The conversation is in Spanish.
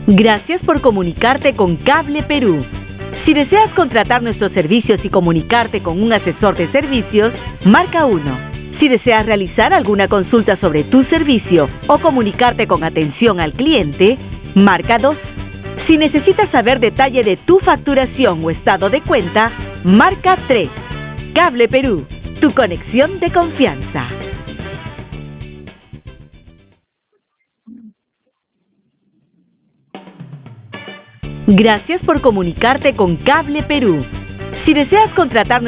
Gracias por comunicarte con Cable Perú. Si deseas contratar nuestros servicios y comunicarte con un asesor de servicios, marca 1. Si deseas realizar alguna consulta sobre tu servicio o comunicarte con atención al cliente, marca 2. Si necesitas saber detalle de tu facturación o estado de cuenta, marca 3. Cable Perú, tu conexión de confianza. Gracias por comunicarte con Cable Perú. Si deseas contratar